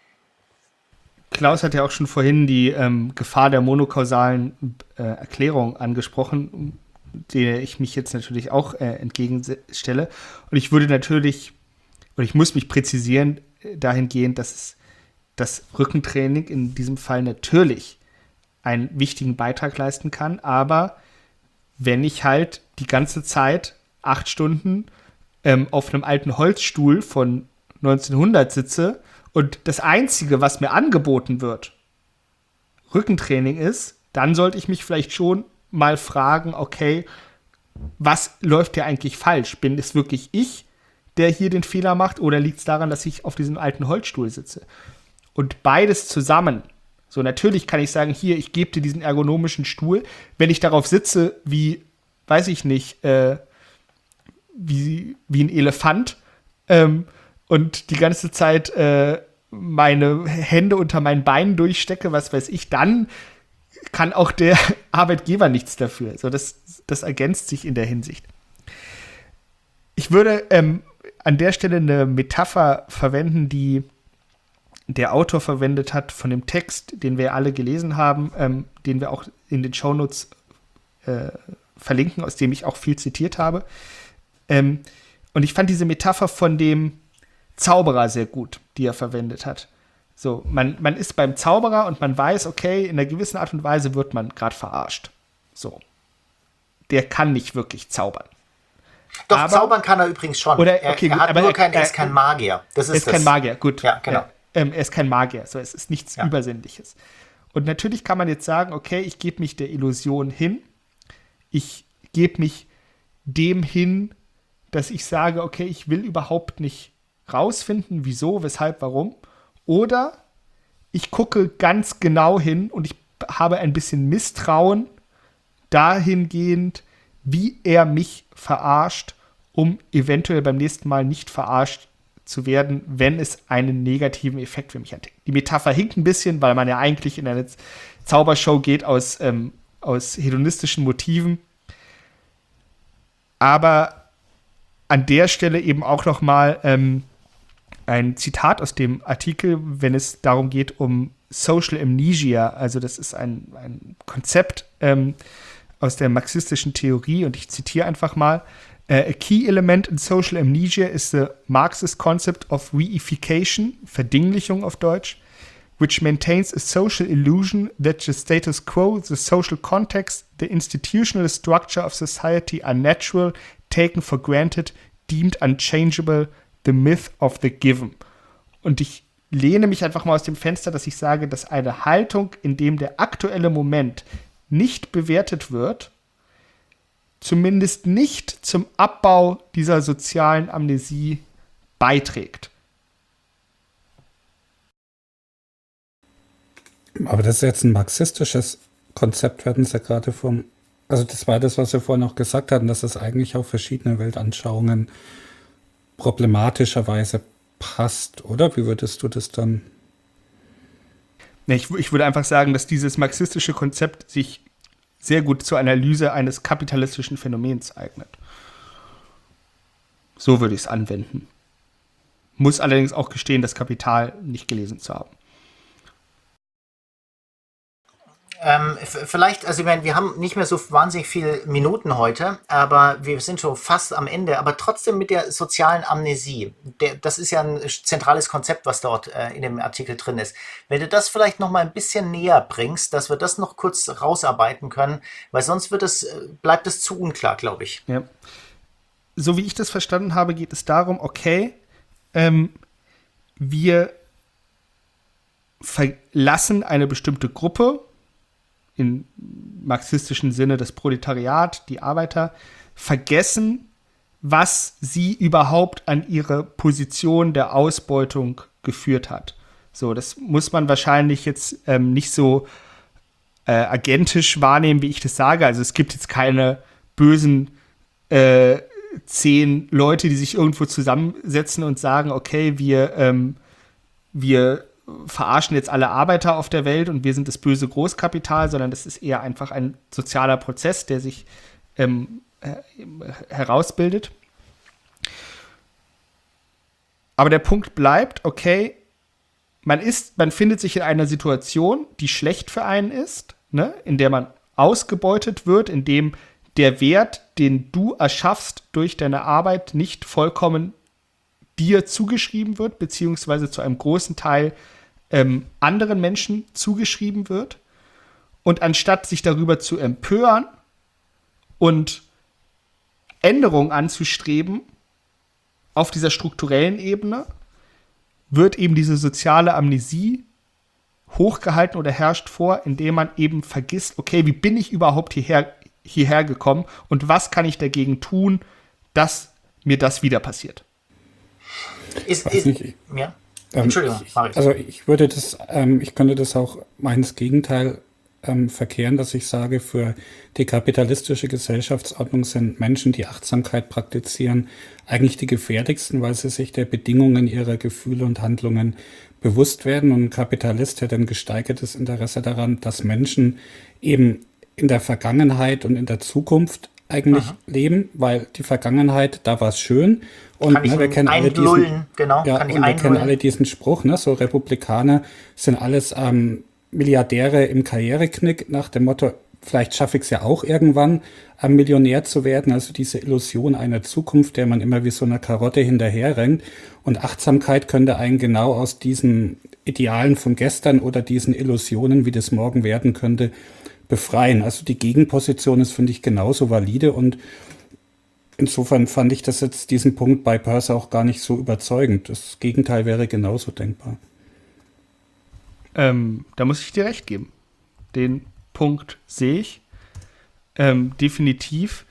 Klaus hat ja auch schon vorhin die ähm, Gefahr der monokausalen äh, Erklärung angesprochen, der ich mich jetzt natürlich auch äh, entgegenstelle. Und ich würde natürlich, und ich muss mich präzisieren äh, dahingehend, dass es das Rückentraining in diesem Fall natürlich einen wichtigen Beitrag leisten kann, aber wenn ich halt die ganze Zeit acht Stunden ähm, auf einem alten Holzstuhl von neunzehnhundert sitze und das Einzige, was mir angeboten wird, Rückentraining ist, dann sollte ich mich vielleicht schon mal fragen, okay, was läuft hier eigentlich falsch? Bin es wirklich ich, der hier den Fehler macht, oder liegt es daran, dass ich auf diesem alten Holzstuhl sitze? Und beides zusammen, so natürlich kann ich sagen, hier, ich gebe dir diesen ergonomischen Stuhl, wenn ich darauf sitze wie, weiß ich nicht, äh, wie, wie ein Elefant, ähm, und die ganze Zeit äh, meine Hände unter meinen Beinen durchstecke, was weiß ich, dann kann auch der Arbeitgeber nichts dafür. So, das, das ergänzt sich in der Hinsicht. Ich würde ähm, an der Stelle eine Metapher verwenden, die der Autor verwendet hat von dem Text, den wir alle gelesen haben, ähm, den wir auch in den Shownotes äh, verlinken, aus dem ich auch viel zitiert habe. Ähm, und ich fand diese Metapher von dem Zauberer sehr gut, die er verwendet hat. So, man, man ist beim Zauberer und man weiß, okay, in einer gewissen Art und Weise wird man gerade verarscht. So. Der kann nicht wirklich zaubern. Doch, aber, zaubern kann er übrigens schon. Oder, er, okay, er gut, hat aber nur er, kein, er er ist kein Magier. Das ist er ist das. kein Magier, gut. Ja, genau. Ja, ähm, er ist kein Magier, so, es ist nichts ja. Übersinnliches. Und natürlich kann man jetzt sagen, okay, ich gebe mich der Illusion hin. Ich gebe mich dem hin, dass ich sage, okay, ich will überhaupt nicht rausfinden, wieso, weshalb, warum. Oder ich gucke ganz genau hin und ich habe ein bisschen Misstrauen dahingehend, wie er mich verarscht, um eventuell beim nächsten Mal nicht verarscht zu werden, wenn es einen negativen Effekt für mich hat. Die Metapher hinkt ein bisschen, weil man ja eigentlich in eine Zaubershow geht aus, ähm, aus hedonistischen Motiven. Aber an der Stelle eben auch noch mal ähm, ein Zitat aus dem Artikel, wenn es darum geht, um Social Amnesia. Also das ist ein, ein Konzept ähm, aus der marxistischen Theorie und ich zitiere einfach mal. A key element in social amnesia is the Marxist concept of reification, Verdinglichung auf Deutsch, which maintains a social illusion that the status quo, the social context, the institutional structure of society are natural, taken for granted, deemed unchangeable, the myth of the given. Und ich lehne mich einfach mal aus dem Fenster, dass ich sage, dass eine Haltung, in dem der aktuelle Moment nicht bewertet wird, zumindest nicht zum Abbau dieser sozialen Amnesie beiträgt. Aber das ist jetzt ein marxistisches Konzept, werden Sie ja gerade vom, also das war das, was wir vorhin auch gesagt hatten, dass das eigentlich auf verschiedene Weltanschauungen problematischerweise passt, oder? Wie würdest du das dann? Ich, ich würde einfach sagen, dass dieses marxistische Konzept sich sehr gut zur Analyse eines kapitalistischen Phänomens eignet. So würde ich es anwenden. Muss allerdings auch gestehen, das Kapital nicht gelesen zu haben. Ähm, vielleicht, also ich meine, wir haben nicht mehr so wahnsinnig viele Minuten heute, aber wir sind schon fast am Ende, aber trotzdem mit der sozialen Amnesie. Der, das ist ja ein zentrales Konzept, was dort äh, in dem Artikel drin ist. Wenn du das vielleicht noch mal ein bisschen näher bringst, dass wir das noch kurz rausarbeiten können, weil sonst wird es, bleibt es zu unklar, glaube ich. Ja. So wie ich das verstanden habe, geht es darum, okay, ähm, wir verlassen eine bestimmte Gruppe, im marxistischen Sinne das Proletariat, die Arbeiter, vergessen, was sie überhaupt an ihre Position der Ausbeutung geführt hat. So, das muss man wahrscheinlich jetzt ähm, nicht so äh, agentisch wahrnehmen, wie ich das sage. Also es gibt jetzt keine bösen äh, zehn Leute, die sich irgendwo zusammensetzen und sagen, okay, wir, ähm, wir verarschen jetzt alle Arbeiter auf der Welt und wir sind das böse Großkapital, sondern das ist eher einfach ein sozialer Prozess, der sich ähm, äh, herausbildet. Aber der Punkt bleibt, okay, man ist, man findet sich in einer Situation, die schlecht für einen ist, ne, in der man ausgebeutet wird, in dem der Wert, den du erschaffst durch deine Arbeit, nicht vollkommen dir zugeschrieben wird, beziehungsweise zu einem großen Teil ähm, anderen Menschen zugeschrieben wird. Und anstatt sich darüber zu empören und Änderungen anzustreben auf dieser strukturellen Ebene, wird eben diese soziale Amnesie hochgehalten oder herrscht vor, indem man eben vergisst, okay, wie bin ich überhaupt hierher, hierher gekommen und was kann ich dagegen tun, dass mir das wieder passiert. Ist, Weiß ist, nicht. ja? Ähm, Entschuldigung, ich, Marius. Also ich würde das, ähm, ich könnte das auch meines Gegenteil ähm, verkehren, dass ich sage, für die kapitalistische Gesellschaftsordnung sind Menschen, die Achtsamkeit praktizieren, eigentlich die gefährlichsten, weil sie sich der Bedingungen ihrer Gefühle und Handlungen bewusst werden. Und ein Kapitalist hat ein gesteigertes Interesse daran, dass Menschen eben in der Vergangenheit und in der Zukunft eigentlich Aha. leben, weil die Vergangenheit, da war es schön. Und Kann ich ne, wir kennen alle diesen, einlullen, genau, ja, kann ich und wir kennen einlullen. alle diesen Spruch, ne, so Republikaner sind alles ähm, Milliardäre im Karriereknick nach dem Motto, vielleicht schaffe ich es ja auch irgendwann, ähm, Millionär zu werden. Also diese Illusion einer Zukunft, der man immer wie so eine Karotte hinterherrennt. Und Achtsamkeit könnte einen genau aus diesen Idealen von gestern oder diesen Illusionen, wie das morgen werden könnte, befreien. Also die Gegenposition ist, finde ich, genauso valide und insofern fand ich das jetzt diesen Punkt bei Peirce auch gar nicht so überzeugend. Das Gegenteil wäre genauso denkbar. Ähm, da muss ich dir recht geben. Den Punkt sehe ich. Ähm, definitiv.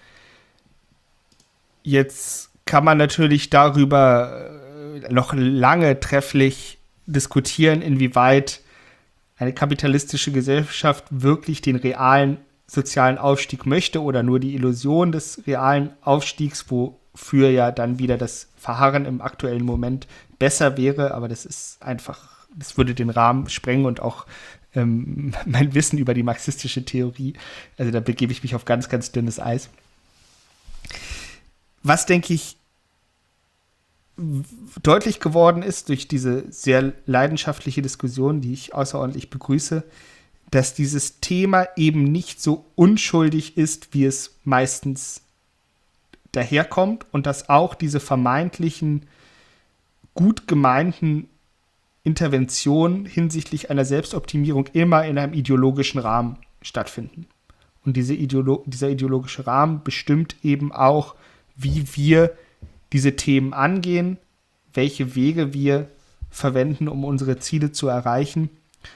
Jetzt kann man natürlich darüber äh, noch lange trefflich diskutieren, inwieweit eine kapitalistische Gesellschaft wirklich den realen sozialen Aufstieg möchte oder nur die Illusion des realen Aufstiegs, wofür ja dann wieder das Verharren im aktuellen Moment besser wäre. Aber das ist einfach, das würde den Rahmen sprengen und auch ähm, mein Wissen über die marxistische Theorie. Also da begebe ich mich auf ganz, ganz dünnes Eis. Was, denke ich, deutlich geworden ist durch diese sehr leidenschaftliche Diskussion, die ich außerordentlich begrüße, dass dieses Thema eben nicht so unschuldig ist, wie es meistens daherkommt und dass auch diese vermeintlichen gut gemeinten Interventionen hinsichtlich einer Selbstoptimierung immer in einem ideologischen Rahmen stattfinden. Und diese Ideolo- dieser ideologische Rahmen bestimmt eben auch, wie wir diese Themen angehen, welche Wege wir verwenden, um unsere Ziele zu erreichen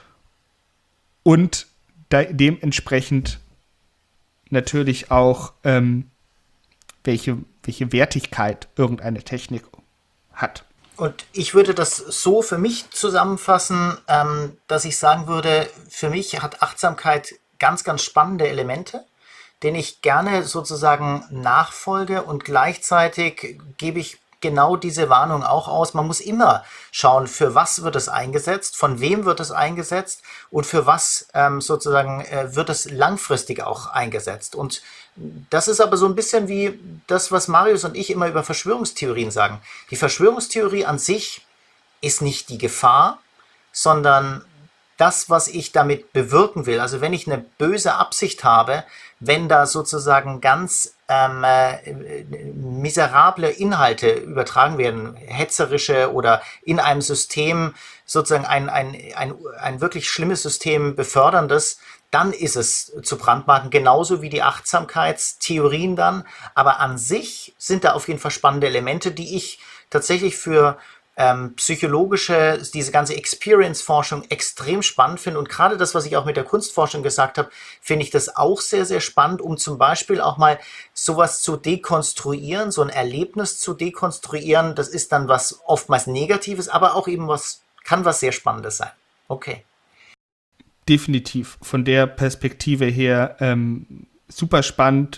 und de- dementsprechend natürlich auch, ähm, welche, welche Wertigkeit irgendeine Technik hat. Und ich würde das so für mich zusammenfassen, ähm, dass ich sagen würde, für mich hat Achtsamkeit ganz, ganz spannende Elemente, denen ich gerne sozusagen nachfolge und gleichzeitig gebe ich genau diese Warnung auch aus. Man muss immer schauen, für was wird es eingesetzt, von wem wird es eingesetzt und für was ähm, sozusagen äh, wird es langfristig auch eingesetzt. Und das ist aber so ein bisschen wie das, was Marius und ich immer über Verschwörungstheorien sagen. Die Verschwörungstheorie an sich ist nicht die Gefahr, sondern das, was ich damit bewirken will. Also wenn ich eine böse Absicht habe, wenn da sozusagen ganz ähm, äh, miserable Inhalte übertragen werden, hetzerische oder in einem System sozusagen ein, ein, ein, ein wirklich schlimmes System beförderndes, dann ist es zu brandmarken, genauso wie die Achtsamkeitstheorien dann. Aber an sich sind da auf jeden Fall spannende Elemente, die ich tatsächlich für ähm, psychologische, diese ganze Experience-Forschung extrem spannend finde. Und gerade das, was ich auch mit der Kunstforschung gesagt habe, finde ich das auch sehr, sehr spannend, um zum Beispiel auch mal sowas zu dekonstruieren, so ein Erlebnis zu dekonstruieren. Das ist dann was oftmals Negatives, aber auch eben was, kann was sehr Spannendes sein. Okay. Definitiv. Von der Perspektive her ähm, super spannend,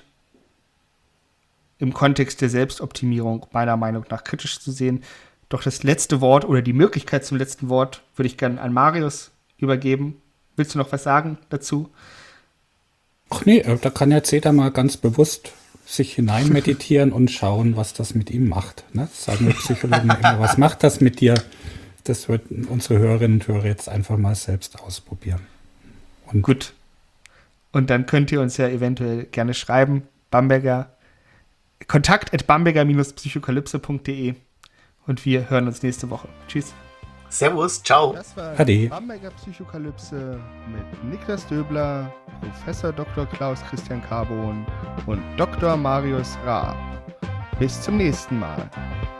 im Kontext der Selbstoptimierung meiner Meinung nach kritisch zu sehen. Doch das letzte Wort oder die Möglichkeit zum letzten Wort würde ich gerne an Marius übergeben. Willst du noch was sagen dazu? Ach nee, da kann jetzt jeder mal ganz bewusst sich hinein meditieren und schauen, was das mit ihm macht. Ne? Das sagen wir Psychologen immer, was macht das mit dir? Das wird unsere Hörerinnen und Hörer jetzt einfach mal selbst ausprobieren. Und gut. Und dann könnt ihr uns ja eventuell gerne schreiben, Bamberger, kontakt at bamberger psychokalypse punkt de und wir hören uns nächste Woche. Tschüss. Servus, ciao. Das war Ade. Bamberger Psychokalypse mit Niklas Döbler, Professor Doktor Klaus Christian Carbon und Doktor Marius Raab. Bis zum nächsten Mal.